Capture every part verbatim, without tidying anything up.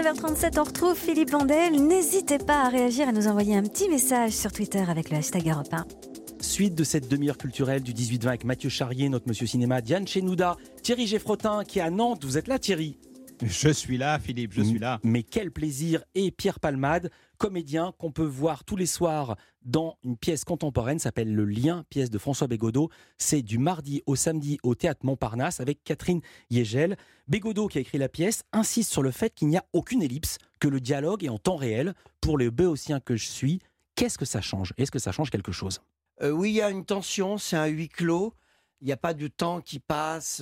dix-neuf heures trente-sept, on retrouve Philippe Vandel. N'hésitez pas à réagir, à nous envoyer un petit message sur Twitter avec le hashtag Europe un. Suite de cette demi-heure culturelle du dix-huit vingt avec Mathieu Charrier, notre Monsieur Cinéma, Diane Chenouda, Thierry Geffrotin qui est à Nantes. Vous êtes là, Thierry ? Je suis là, Philippe, je suis là. Mais quel plaisir. Et Pierre Palmade, comédien qu'on peut voir tous les soirs dans une pièce contemporaine, s'appelle Le Lien, pièce de François Bégodeau. C'est du mardi au samedi au Théâtre Montparnasse avec Catherine Yegel. Bégodeau, qui a écrit la pièce, insiste sur le fait qu'il n'y a aucune ellipse, que le dialogue est en temps réel. Pour les béotiens que je suis, qu'est-ce que ça change ? Est-ce que ça change quelque chose ? euh, Oui, il y a une tension, c'est un huis clos. Il n'y a pas de temps qui passe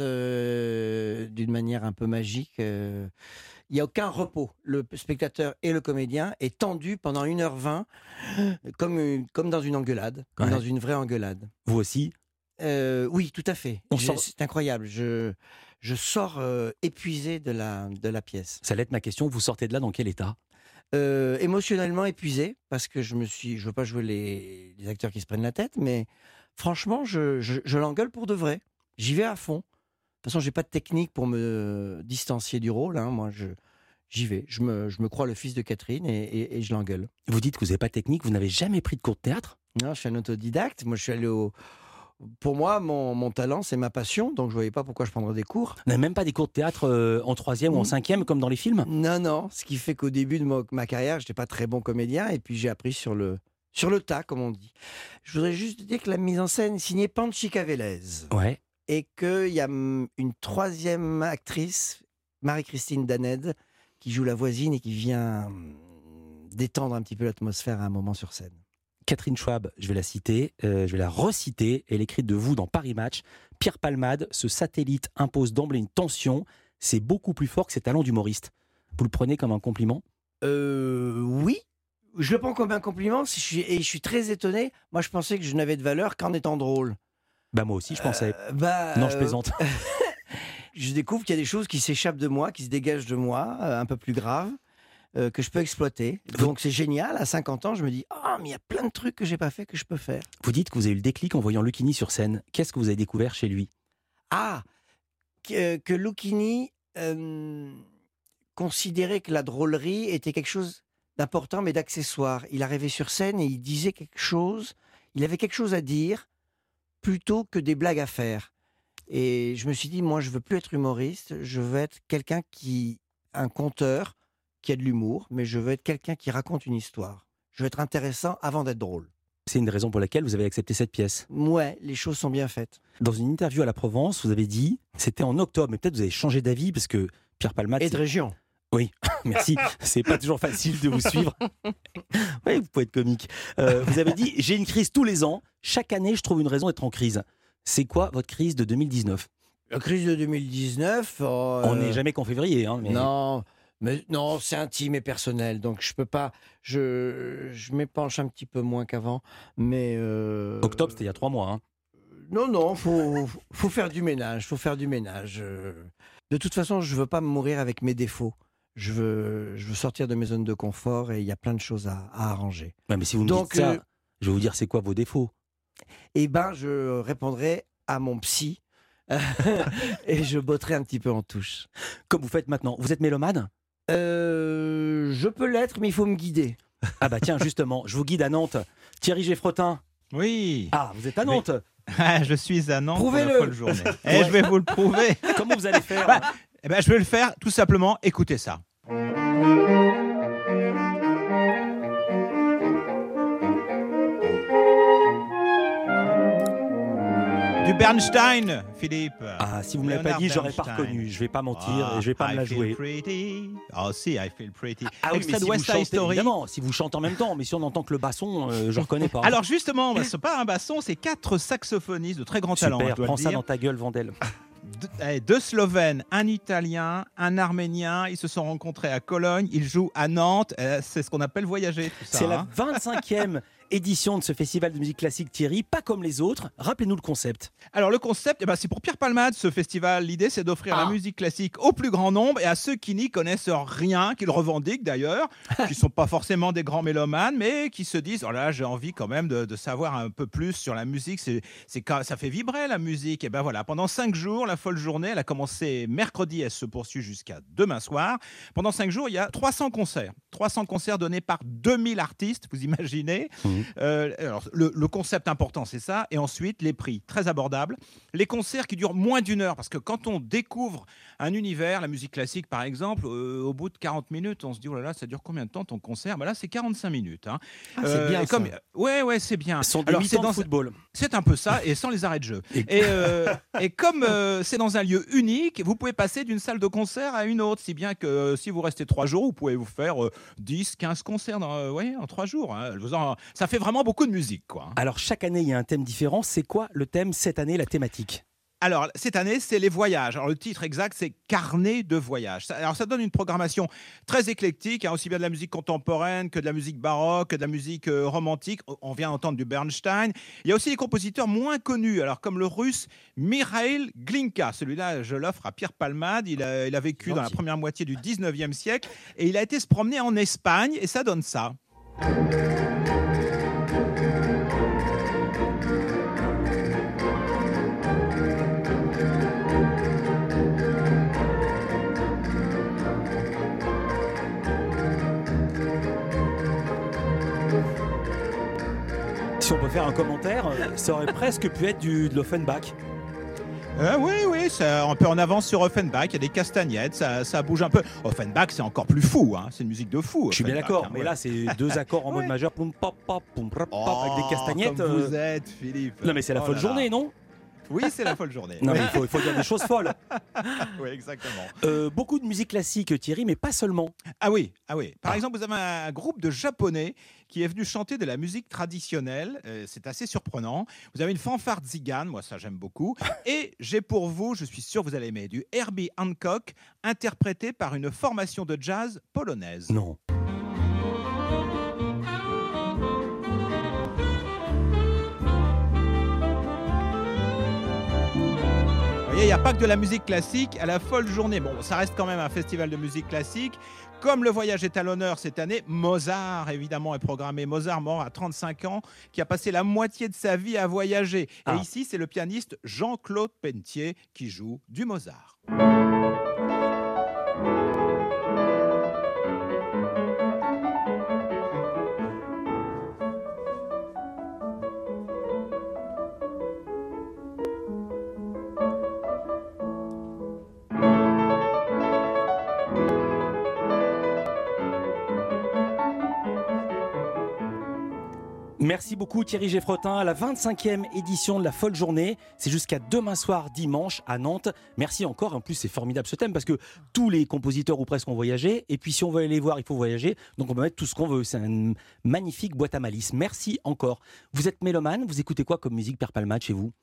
euh, d'une manière un peu magique. Euh, il n'y a aucun repos. Le spectateur et le comédien est tendu pendant une heure vingt, comme, comme dans une engueulade, comme Ouais. dans une vraie engueulade. Vous aussi ? Euh, oui, tout à fait. On Je- sort- C'est incroyable. Je, je sors euh, épuisé de la, de la pièce. Ça allait être ma question. Vous sortez de là dans quel état ? Euh, émotionnellement épuisé, parce que je me suis, je veux pas jouer les, les acteurs qui se prennent la tête, mais franchement, je, je, je l'engueule pour de vrai. J'y vais à fond. De toute façon, j'ai pas de technique pour me distancier du rôle. Hein. Moi, je, j'y vais. Je me, je me crois le fils de Catherine et, et, et je l'engueule. Vous dites que vous n'avez pas de technique, vous n'avez jamais pris de cours de théâtre ? Non, je suis un autodidacte. Moi, je suis allé au. Pour moi, mon, mon talent, c'est ma passion, donc je voyais pas pourquoi je prendrais des cours. Vous n'avez même pas des cours de théâtre euh, en troisième ou en Mm. cinquième comme dans les films ? Non, non. Ce qui fait qu'au début de ma, ma carrière, j'étais pas très bon comédien, et puis j'ai appris sur le, sur le tas, comme on dit. Je voudrais juste dire que la mise en scène est signée Panchi Vélez, Ouais. et qu'il y a hum, une troisième actrice, Marie-Christine Daned, qui joue la voisine et qui vient hum, détendre un petit peu l'atmosphère à un moment sur scène. Catherine Schwab, je vais la citer, euh, je vais la reciter. Elle écrit de vous dans Paris Match. Pierre Palmade, ce satellite impose d'emblée une tension. C'est beaucoup plus fort que ses talents d'humoriste. Vous le prenez comme un compliment ? Euh, oui, je le prends comme un compliment, si je suis, et je suis très étonné. Moi, je pensais que je n'avais de valeur qu'en étant drôle. Bah moi aussi, je pensais. Euh, bah, non, je euh, plaisante. Je découvre qu'il y a des choses qui s'échappent de moi, qui se dégagent de moi, euh, un peu plus graves, euh, que je peux exploiter. Donc c'est génial. À cinquante ans, je me dis « Ah, mais il y a plein de trucs que j'ai pas fait que je peux faire. Vous dites que vous avez eu le déclic en voyant Lucchini sur scène. Qu'est-ce que vous avez découvert chez lui ? » Ah, que, que Lucchini euh, considérait que la drôlerie était quelque chose d'important, mais d'accessoire. Il arrivait sur scène et il disait quelque chose, il avait quelque chose à dire, plutôt que des blagues à faire. Et je me suis dit, moi, je veux plus être humoriste, je veux être quelqu'un qui, un conteur, qui a de l'humour, mais je veux être quelqu'un qui raconte une histoire. Je veux être intéressant avant d'être drôle. C'est une des raisons pour laquelle vous avez accepté cette pièce. Ouais, les choses sont bien faites. Dans une interview à la Provence, vous avez dit, c'était en octobre, mais peut-être vous avez changé d'avis parce que Pierre Palmade... Et c'est- de région. Oui, merci. C'est pas toujours facile de vous suivre. Oui, vous pouvez être comique. Euh, vous avez dit, j'ai une crise tous les ans. Chaque année, je trouve une raison d'être en crise. C'est quoi votre crise de deux mille dix-neuf ? La crise de deux mille dix-neuf... oh, On euh, n'est jamais qu'en février. Hein, mais... Non, mais non, c'est intime et personnel, donc je peux pas. Je, je m'épanche un petit peu moins qu'avant, mais. euh, Octobre, c'était il y a trois mois. Hein. Non, non, faut, faut faire du ménage, faut faire du ménage. euh. De toute façon, je veux pas me mourir avec mes défauts. Je veux, je veux sortir de mes zones de confort et il y a plein de choses à, à arranger. Ouais, mais si vous me Donc, dites ça, euh, je vais vous dire c'est quoi vos défauts. Eh ben, je répondrai à mon psy et je botterai un petit peu en touche. Comme vous faites maintenant. Vous êtes mélomane ? Euh, je peux l'être, mais il faut me guider. Ah bah tiens, justement, je vous guide à Nantes. Thierry Geffrotin. Oui. Ah, vous êtes à Nantes. Ah, je suis à Nantes pour Prouvez-le. la folle journée. Et je vais vous le prouver. Comment vous allez faire ? Bah, eh ben, je vais le faire tout simplement. Écoutez ça. Du Bernstein, Philippe. Ah, si vous me l'avez pas Leonard dit, j'aurais pas Bernstein. reconnu. Je vais pas mentir Ah, et je vais pas I me la feel jouer. Pretty. Oh si, I feel pretty. Ah oui, mais Extrait si de vous West Side chantez, Story. évidemment, si vous chantez en même temps, mais si on entend que le basson, euh, je reconnais pas. Alors justement, bah, c'est pas un basson, c'est quatre saxophonistes de très grand talent. super, je dois prends le ça dire. dans ta gueule, Vandel. Deux, eh, deux Slovènes, un Italien, un Arménien. Ils se sont rencontrés à Cologne. Ils jouent à Nantes. Eh, c'est ce qu'on appelle voyager. Tout ça, C'est hein. la vingt-cinquième édition de ce festival de musique classique, Thierry, pas comme les autres. Rappelez-nous le concept. Alors le concept, eh ben, c'est pour Pierre Palmade, ce festival. L'idée, c'est d'offrir Ah. la musique classique au plus grand nombre et à ceux qui n'y connaissent rien, qui le revendiquent d'ailleurs, qui ne sont pas forcément des grands mélomanes, mais qui se disent, oh là, j'ai envie quand même de, de savoir un peu plus sur la musique. C'est, c'est, ça fait vibrer la musique. Et ben voilà, pendant cinq jours, la folle journée, elle a commencé mercredi, elle se poursuit jusqu'à demain soir. Pendant cinq jours, il y a trois cents concerts. trois cents concerts donnés par deux mille artistes, vous imaginez. Mmh. Euh, alors, le, le concept important, c'est ça. Et ensuite, les prix, très abordables. Les concerts qui durent moins d'une heure, parce que quand on découvre un univers, la musique classique par exemple, euh, au bout de quarante minutes, on se dit, oh là là, ça dure combien de temps ton concert? Ben là, c'est quarante-cinq minutes. Hein. Ah, c'est bien, et comme... ça. Ouais, ouais, c'est bien. Ce sont des Alors, mi-temps c'est dans... de football. C'est un peu ça, et sans les arrêts de jeu. Et- Et, euh, et comme euh, c'est dans un lieu unique, vous pouvez passer d'une salle de concert à une autre, si bien que euh, si vous restez trois jours, vous pouvez vous faire euh, dix, quinze concerts dans, euh, ouais, en trois jours. Hein. Je vous en- Ça fait vraiment beaucoup de musique, quoi. Hein. Alors, chaque année, il y a un thème différent. C'est quoi le thème cette année, la thématique? Alors, cette année, c'est les voyages. Alors, le titre exact, c'est Carnet de voyage. Ça- Alors, ça donne une programmation très éclectique, hein, aussi bien de la musique contemporaine que de la musique baroque, que de la musique euh, romantique. On- On vient d'entendre du Bernstein. Il y a aussi des compositeurs moins connus, alors comme le russe Mikhail Glinka. Celui-là, je l'offre à Pierre Palmade. Il a, il a vécu dans la Gentil. première moitié du dix-neuvième siècle et il a été se promener en Espagne et ça donne ça. Si on peut faire un commentaire, euh, ça aurait presque pu être du, de l'Offenbach. Euh, oui, oui, ça, un peu en avance sur Offenbach. Il y a des castagnettes, ça, ça bouge un peu. Offenbach, c'est encore plus fou. Hein. C'est une musique de fou. Je suis bien Offenbach, d'accord, hein, mais ouais. là, c'est deux accords en mode Ouais. majeur, poum, pop, pop, poum, pop, pop, Oh, avec des castagnettes. comme euh, vous êtes, Philippe. Non, mais c'est la Oh folle là journée, là. non? Oui, c'est la folle journée. Non, oui. mais il faut, il faut dire des choses folles. Oui, exactement. Euh, beaucoup de musique classique, Thierry, mais pas seulement. Ah oui, ah oui. Par Ah. exemple, vous avez un groupe de Japonais qui est venu chanter de la musique traditionnelle. Euh, c'est assez surprenant. Vous avez une fanfare tzigane, moi ça j'aime beaucoup. Et j'ai pour vous, je suis sûr que vous allez aimer, du Herbie Hancock, interprété par une formation de jazz polonaise. Non. Vous voyez, il n'y a pas que de la musique classique à la folle journée. Bon, ça reste quand même un festival de musique classique. Comme le voyage est à l'honneur cette année, Mozart, évidemment, est programmé. Mozart, mort à trente-cinq ans, qui a passé la moitié de sa vie à voyager. Ah. Et ici, c'est le pianiste Jean-Claude Pentier qui joue du Mozart. Merci beaucoup Thierry Geffrotin à la vingt-cinquième édition de la Folle Journée. C'est jusqu'à demain soir, dimanche, à Nantes. Merci encore. En plus, c'est formidable ce thème parce que tous les compositeurs ou presque ont voyagé. Et puis, si on veut aller les voir, il faut voyager. Donc, on peut mettre tout ce qu'on veut. C'est une magnifique boîte à malice. Merci encore. Vous êtes mélomane. Vous écoutez quoi comme musique, Pierre Palmade, chez vous?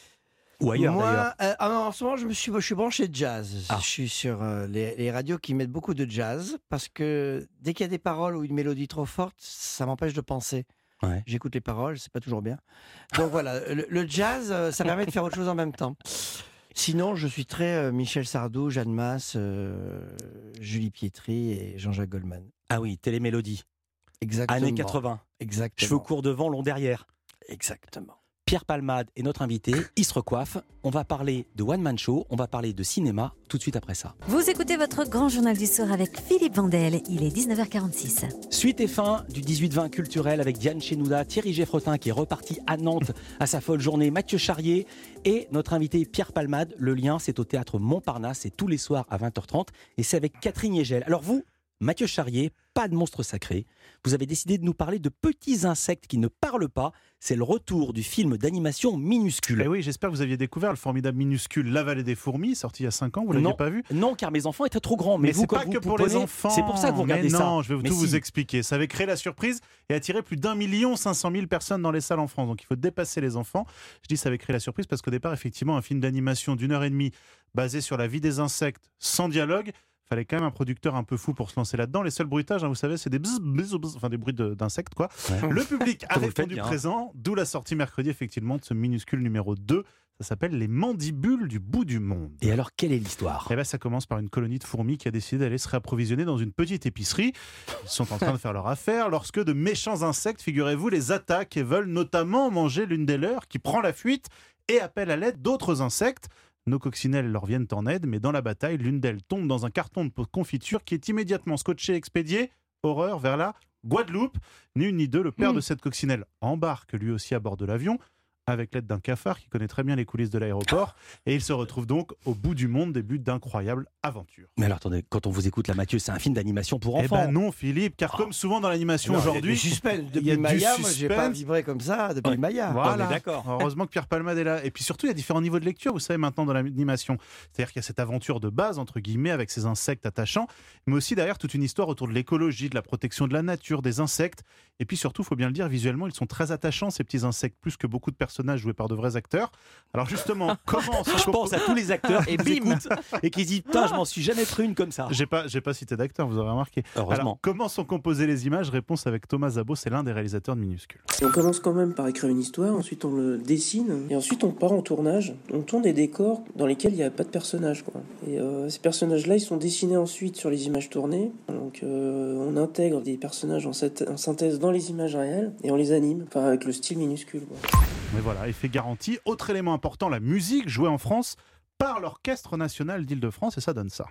Ou ailleurs, Moi, d'ailleurs. euh, ah non, en ce moment, je me suis, je suis branché jazz. Ah. Je suis sur euh, les, les radios qui mettent beaucoup de jazz parce que dès qu'il y a des paroles ou une mélodie trop forte, ça m'empêche de penser. Ouais. J'écoute les paroles, c'est pas toujours bien. Donc voilà, le, le jazz, euh, ça permet de faire autre chose en même temps. Sinon, je suis très euh, Michel Sardou, Jeanne Masse, euh, Julie Pietri et Jean-Jacques Goldman. Ah oui, télémélodie. Exactement. Années quatre-vingts. Exactement. Cheveux courts devant, long derrière. Exactement. Pierre Palmade est notre invité, il se recoiffe. On va parler de One Man Show, on va parler de cinéma tout de suite après ça. Vous écoutez votre grand journal du soir avec Philippe Vandel. Il est dix-neuf heures quarante-six. Suite et fin du dix-huit vingt culturel avec Diane Chenouda, Thierry Geffrotin qui est reparti à Nantes à sa folle journée, Mathieu Charrier et notre invité Pierre Palmade. Le lien, c'est au théâtre Montparnasse, c'est tous les soirs à vingt heures trente et c'est avec Catherine Yegel. Alors vous, Mathieu Charrier, pas de monstre sacré. Vous avez décidé de nous parler de petits insectes qui ne parlent pas. C'est le retour du film d'animation Minuscule. Eh oui, j'espère que vous aviez découvert le formidable Minuscule, La Vallée des Fourmis, sorti il y a cinq ans. Vous ne l'aviez Non. pas vu? Non, car mes enfants étaient trop grands. Mais, Mais vous, c'est quand pas vous que pour pouponnez, les enfants. C'est pour ça que vous regardez Mais ça. non, je vais Mais tout si. vous expliquer. Ça avait créé la surprise et attiré plus d'un million cinq cent mille personnes dans les salles en France. Donc il faut dépasser les enfants. Je dis ça avait créé la surprise parce qu'au départ, effectivement, un film d'animation d'une heure et demie basé sur la vie des insectes sans dialogue Fallait quand même un producteur un peu fou pour se lancer là-dedans. Les seuls bruitages, hein, vous savez, c'est des bzz, bzz, bzz, enfin des bruits de, d'insectes, quoi. Ouais. Le public a Comme vous le répondu faites bien. présent, d'où la sortie mercredi, effectivement, de ce minuscule numéro deux. Ça s'appelle Les Mandibules du bout du monde. Et alors, quelle est l'histoire ? Eh ben, ça commence par une colonie de fourmis qui a décidé d'aller se réapprovisionner dans une petite épicerie. Ils sont en train de faire leur affaire lorsque de méchants insectes, figurez-vous, les attaquent et veulent notamment manger l'une des leurs qui prend la fuite et appelle à l'aide d'autres insectes. Nos coccinelles leur viennent en aide, mais dans la bataille, l'une d'elles tombe dans un carton de confiture qui est immédiatement scotché et expédié, horreur, vers la Guadeloupe. Ni une ni deux, le père mmh. de cette coccinelle embarque lui aussi à bord de l'avion, avec l'aide d'un cafard qui connaît très bien les coulisses de l'aéroport. Et il se retrouve donc au bout du monde, début d'incroyables aventures. Mais alors, attendez, quand on vous écoute là, Mathieu, c'est un film d'animation pour enfants. Eh ben non, Philippe, car comme souvent dans l'animation non, aujourd'hui... Il y a du suspense. Depuis il y a Maya, du moi, j'ai pas vibré comme ça depuis ouais. Maya. Voilà, on est d'accord. Heureusement que Pierre Palmade est là. Et puis surtout, il y a différents niveaux de lecture, vous savez, maintenant dans l'animation. C'est-à-dire qu'il y a cette aventure de base, entre guillemets, avec ces insectes attachants, mais aussi derrière toute une histoire autour de l'écologie, de la protection de la nature, des insectes. Et puis surtout, il faut bien le dire, visuellement, ils sont très attachants, ces petits insectes, plus que beaucoup de personnages joués par de vrais acteurs. Alors justement, comment Je pense à tous les acteurs et bim et qui disent putain, je m'en suis jamais pris une comme ça. J'ai pas, j'ai pas cité d'acteurs, vous aurez remarqué. Heureusement. Alors, comment sont composées les images ? Réponse avec Thomas Zabot, c'est l'un des réalisateurs de Minuscule. On commence quand même par écrire une histoire, ensuite on le dessine, et ensuite on part en tournage. On tourne des décors dans lesquels il n'y a pas de personnages, quoi. Et euh, ces personnages-là, ils sont dessinés ensuite sur les images tournées. Donc euh, on intègre des personnages en, en synthèse dans les images réelles et on les anime, enfin avec le style Minuscule, quoi. Mais voilà, effet garanti. Autre élément important, la musique jouée en France par l'Orchestre National d'Île-de-France, et ça donne ça.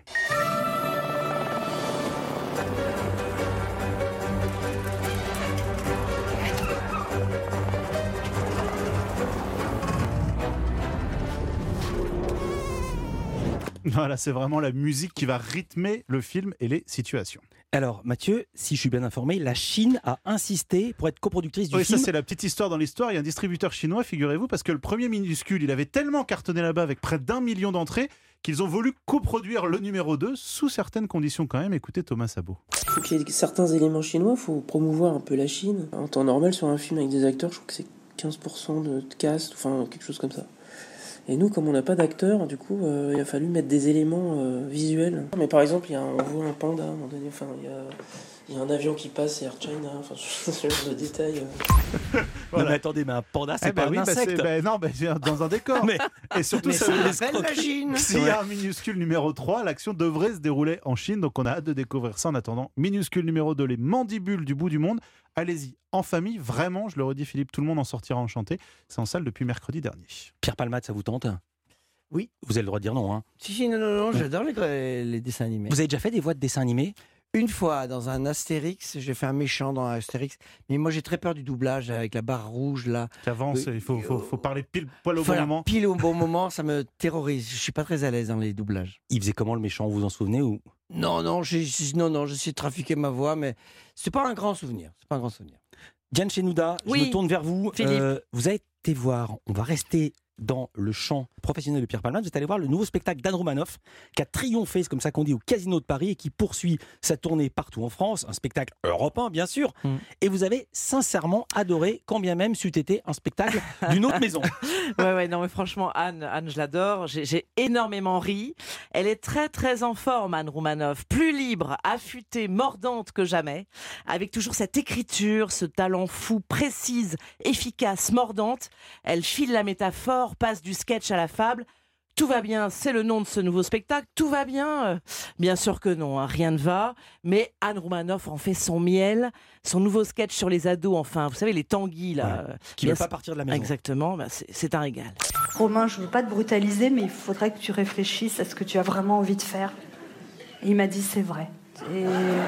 Voilà, c'est vraiment la musique qui va rythmer le film et les situations. Alors, Mathieu, si je suis bien informé, la Chine a insisté pour être coproductrice du oui, film. Ça, c'est la petite histoire dans l'histoire. Il y a un distributeur chinois, figurez-vous, parce que le premier Minuscule, il avait tellement cartonné là-bas avec près d'un million d'entrées qu'ils ont voulu coproduire le numéro deux sous certaines conditions quand même. Écoutez Thomas Sabot. Il faut qu'il y ait certains éléments chinois, il faut promouvoir un peu la Chine. En temps normal, sur un film avec des acteurs, je crois que c'est quinze pour cent de cast, enfin quelque chose comme ça. Et nous, comme on n'a pas d'acteurs, du coup, euh, il a fallu mettre des éléments euh, visuels. Mais par exemple, il y a un, on voit un panda à un moment donné, enfin, il y a, il y a un avion qui passe, c'est Air China, enfin, ce genre de détails. Euh. Voilà. Non mais attendez, mais un panda, c'est eh pas ben un oui, insecte. Bah ben non, ben dans un décor. mais, et surtout, mais ça s'appelle la Chine. S'il y a un Minuscule numéro trois, l'action devrait se dérouler en Chine, donc on a hâte de découvrir ça. En attendant, Minuscule numéro deux, les mandibules du bout du monde. Allez-y, en famille, vraiment, je le redis Philippe, tout le monde en sortira enchanté. C'est en salle depuis mercredi dernier. Pierre Palmade, ça vous tente ? Oui. Vous avez le droit de dire non. Hein. Si, si, non, non, non, j'adore les, les dessins animés. Vous avez déjà fait des voix de dessins animés ? Une fois, dans un Astérix, j'ai fait un méchant dans Astérix, mais moi j'ai très peur du doublage avec la barre rouge là. Qui avance, Oui. il faut, faut, faut parler pile poil au Voilà, bon moment. Pile au bon moment, ça me terrorise. Je suis pas très à l'aise dans les doublages. Il faisait comment le méchant, vous vous en souvenez ou... Non, non, j'ai, non, non, j'essaie de trafiquer ma voix, mais c'est pas un grand souvenir. C'est pas un grand souvenir. Diane Chenouda, je Oui, me tourne vers vous. Philippe. Euh, vous avez été voir, on va rester dans le champ professionnel de Pierre Palmade, vous êtes allé voir le nouveau spectacle d'Anne Romanoff qui a triomphé, c'est comme ça qu'on dit, au Casino de Paris et qui poursuit sa tournée partout en France, un spectacle européen bien sûr, mm. et vous avez sincèrement adoré, quand bien même c'eût été un spectacle d'une autre maison. Ouais, ouais, non mais franchement, Anne, Anne je l'adore, j'ai, j'ai énormément ri. Elle est très très en forme, Anne Romanoff, plus libre, affûtée, mordante que jamais, avec toujours cette écriture, ce talent fou, précise, efficace, mordante. Elle file la métaphore, passe du sketch à la fable. Tout va bien, c'est le nom de ce nouveau spectacle. Tout va bien euh, Bien sûr que non, hein, rien ne va. Mais Anne Romanoff en fait son miel. Son nouveau sketch sur les ados, enfin, vous savez, les tanguis, là. Ouais, qui ne veulent pas partir de la maison. Exactement, bah, c'est, c'est un régal. Romain, je ne veux pas te brutaliser, mais il faudrait que tu réfléchisses à ce que tu as vraiment envie de faire. Et il m'a dit, c'est vrai. Et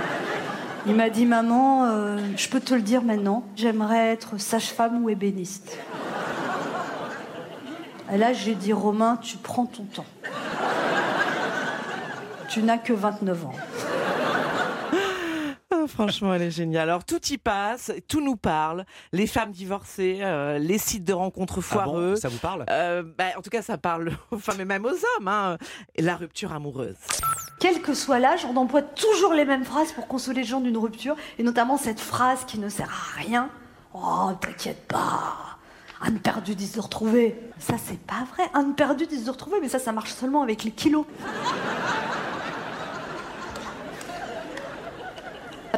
il m'a dit, maman, euh, je peux te le dire maintenant, j'aimerais être sage-femme ou ébéniste. Et là, j'ai dit, Romain, tu prends ton temps. Tu n'as que vingt-neuf ans. Oh, franchement, elle est géniale. Alors, tout y passe, tout nous parle. Les femmes divorcées, euh, les sites de rencontres foireux. Ah bon, ça vous parle ? euh, bah, En tout cas, ça parle aux femmes et même aux hommes. Hein. Et la rupture amoureuse. Quel que soit l'âge, on emploie toujours les mêmes phrases pour consoler les gens d'une rupture, et notamment cette phrase qui ne sert à rien. Oh, t'inquiète pas. Anne perdue dit se retrouver. Ça, c'est pas vrai. Anne perdue dit se retrouver, mais ça, ça marche seulement avec les kilos.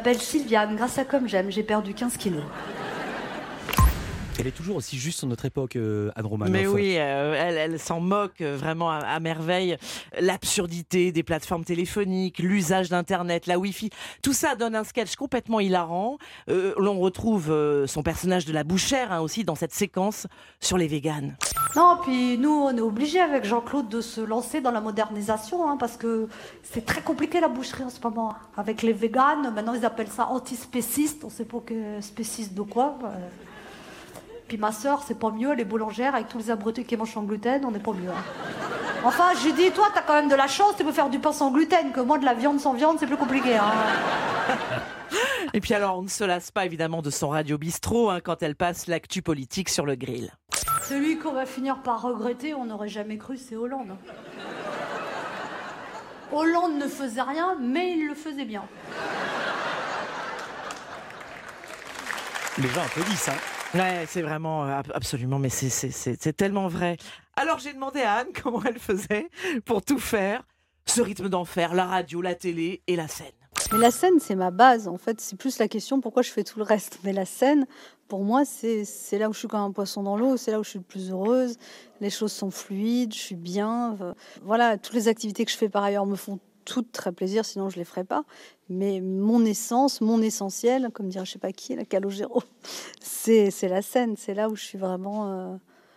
m'appelle Sylviane, grâce à Comme J'aime, j'ai perdu quinze kilos. Elle est toujours aussi juste sur notre époque, euh, Anne Romanoff. Mais oui, euh, elle, elle s'en moque euh, vraiment à, à merveille. L'absurdité des plateformes téléphoniques, l'usage d'Internet, la Wi-Fi, tout ça donne un sketch complètement hilarant. Euh, l'on retrouve euh, son personnage de la bouchère hein, aussi dans cette séquence sur les véganes. Non, puis nous, on est obligés avec Jean-Claude de se lancer dans la modernisation, hein, parce que c'est très compliqué la boucherie en ce moment. Avec les véganes, maintenant ils appellent ça antispécistes, on sait pas que spéciste de quoi. Euh... Puis ma sœur, c'est pas mieux, elle est boulangère, avec tous les abrutis qui mangent sans gluten, on n'est pas mieux. Hein. Enfin, j'ai dit, toi, t'as quand même de la chance, tu peux faire du pain sans gluten, que moi, de la viande sans viande, c'est plus compliqué. Hein. Et puis alors, on ne se lasse pas évidemment de son radio bistrot hein, quand elle passe l'actu politique sur le grill. Celui qu'on va finir par regretter, on n'aurait jamais cru, c'est Hollande. Hollande ne faisait rien, mais il le faisait bien. Les gens applaudissent, hein. Ouais, c'est vraiment, euh, absolument, mais c'est, c'est, c'est, c'est tellement vrai. Alors j'ai demandé à Anne comment elle faisait pour tout faire, ce rythme d'enfer, la radio, la télé et la scène. Mais la scène, c'est ma base. En fait, c'est plus la question pourquoi je fais tout le reste. Mais la scène, pour moi, c'est, c'est là où je suis comme un poisson dans l'eau, c'est là où je suis le plus heureuse. Les choses sont fluides, je suis bien. Euh, voilà, toutes les activités que je fais par ailleurs me font toutes très plaisir, sinon je ne les ferais pas. Mais mon essence, mon essentiel, comme dirait je ne sais pas qui, la Calogero, c'est, c'est la scène. C'est là où je suis vraiment... Euh,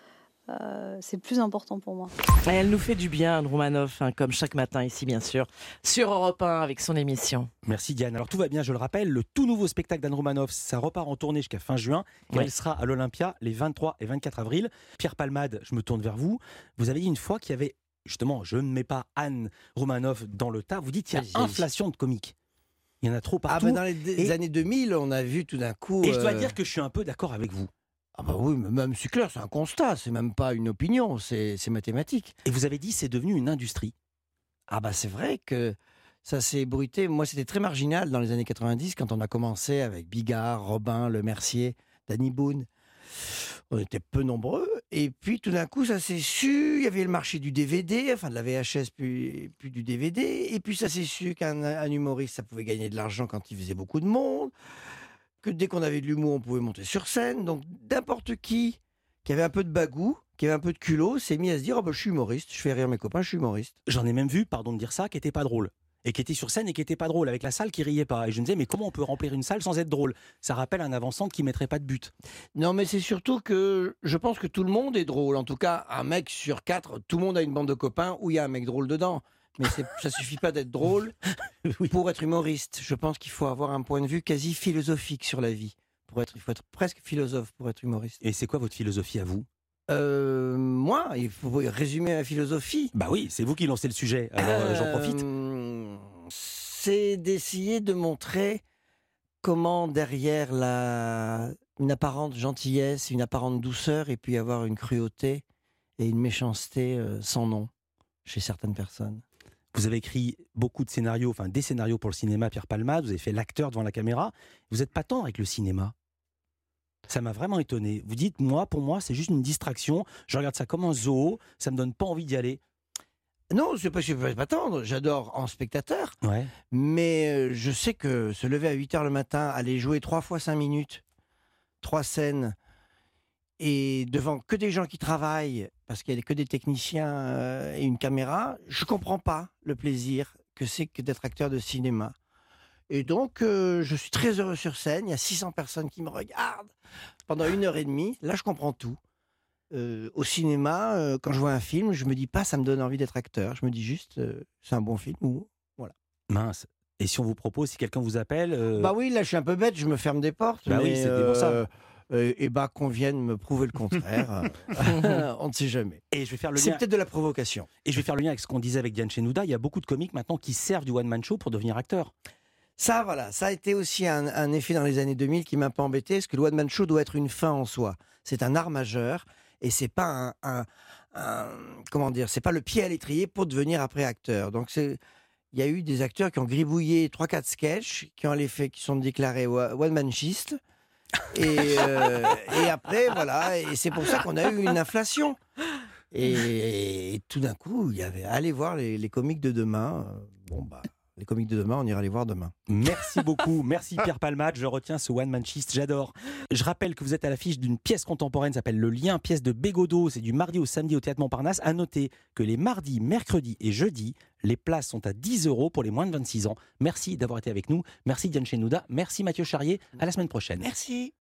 euh, c'est plus important pour moi. Et elle nous fait du bien, Anne Romanoff, hein, comme chaque matin ici, bien sûr, sur Europe un avec son émission. Merci Diane. Alors tout va bien, je le rappelle, le tout nouveau spectacle d'Anne Romanoff, ça repart en tournée jusqu'à fin juin. Et Ouais. elle sera à l'Olympia les vingt-trois et vingt-quatre avril. Pierre Palmade, je me tourne vers vous. Vous avez dit une fois qu'il y avait... Justement, je ne mets pas Anne Romanoff dans le tas. Vous dites qu'il y a Vas-y, inflation de comiques. Il y en a trop Ah, partout. ben dans les, Et- années deux mille, on a vu tout d'un coup. Et je dois euh, dire que je suis un peu d'accord avec vous. Ah, bah oui, mais même c'est clair, c'est un constat, c'est même pas une opinion, c'est, c'est mathématique. Et vous avez dit c'est devenu une industrie. Ah, bah c'est vrai que ça s'est bruité. Moi, c'était très marginal dans les années quatre-vingt-dix quand on a commencé avec Bigard, Robin, Le Mercier, Danny Boone. On était peu nombreux. Et puis tout d'un coup, ça s'est su. Il y avait le marché du D V D, enfin de la V H S, puis, puis du D V D. Et puis ça s'est su qu'un un humoriste, ça pouvait gagner de l'argent quand il faisait beaucoup de monde. Que dès qu'on avait de l'humour, on pouvait monter sur scène. Donc n'importe qui qui avait un peu de bagou, qui avait un peu de culot, s'est mis à se dire oh, bah, je suis humoriste, je fais rire mes copains, je suis humoriste. J'en ai même vu, pardon de dire ça, qui était pas drôle. Et qui était sur scène et qui était pas drôle, avec la salle qui riait pas. Et je me disais, mais comment on peut remplir une salle sans être drôle? Ça rappelle un avant-centre qui mettrait pas de but. Non, mais c'est surtout que je pense que tout le monde est drôle. En tout cas, un mec sur quatre, tout le monde a une bande de copains où il y a un mec drôle dedans. Mais c'est, ça suffit pas d'être drôle Oui. pour être humoriste. Je pense qu'il faut avoir un point de vue quasi philosophique sur la vie. Pour être, il faut être presque philosophe pour être humoriste. Et c'est quoi votre philosophie à vous? Euh, moi, il faut résumer ma philosophie. Bah oui, c'est vous qui lancez le sujet, alors euh, j'en profite. Euh, C'est d'essayer de montrer comment derrière la, une apparente gentillesse, une apparente douceur, et puis avoir une cruauté et une méchanceté euh, sans nom chez certaines personnes. Vous avez écrit beaucoup de scénarios, enfin des scénarios pour le cinéma, Pierre Palmade, vous avez fait l'acteur devant la caméra. Vous n'êtes pas tendre avec le cinéma. Ça m'a vraiment étonné. Vous dites, moi, pour moi, c'est juste une distraction. Je regarde ça comme un zoo, ça me donne pas envie d'y aller. Non, je ne peux, je peux pas tendre, j'adore en spectateur, Ouais. mais euh, je sais que se lever à huit heures le matin, aller jouer trois fois cinq minutes, trois scènes, et devant que des gens qui travaillent, parce qu'il n'y a que des techniciens euh, et une caméra, je ne comprends pas le plaisir que c'est que d'être acteur de cinéma. Et donc, euh, je suis très heureux sur scène, il y a six cents personnes qui me regardent pendant une heure et demie, là je comprends tout. Euh, au cinéma, euh, quand je vois un film, je me dis pas ça me donne envie d'être acteur. Je me dis juste euh, c'est un bon film ou voilà. Mince. Et si on vous propose, si quelqu'un vous appelle euh, Bah oui, là je suis un peu bête, je me ferme des portes. Bah oui, mais, c'était pour ça. euh, euh, et bah qu'on vienne me prouver le contraire. On ne sait jamais. Et je vais faire le C'est lien. peut-être de la provocation. Et je vais faire le lien avec ce qu'on disait avec Diane Chenouda. Il y a beaucoup de comiques maintenant qui servent du one-man show pour devenir acteur. Ça, voilà, ça a été aussi un, un effet dans les années deux mille qui m'a un peu embêté, parce que le one man show doit être une fin en soi. C'est un art majeur. Et c'est pas un, un, un- comment dire, c'est pas le pied à l'étrier pour devenir après acteur. Donc c'est, il y a eu des acteurs qui ont gribouillé trois quatre sketchs, qui ont les faits, qui sont déclarés one manchistes. Et, euh, et après voilà, et c'est pour ça qu'on a eu une inflation. Et, et tout d'un coup, il y avait allez voir les, les comiques de demain. euh, Bon bah Les comiques de demain, on ira les voir demain. Merci beaucoup, merci Pierre Palmade, je retiens ce one man schist, j'adore. Je rappelle que vous êtes à l'affiche d'une pièce contemporaine qui s'appelle Le Lien, pièce de Bégodeau, c'est du mardi au samedi au Théâtre Montparnasse. À noter que les mardis, mercredis et jeudis, les places sont à dix euros pour les moins de vingt-six ans. Merci d'avoir été avec nous, merci Diane Chenouda, merci Mathieu Charrier, à la semaine prochaine. Merci.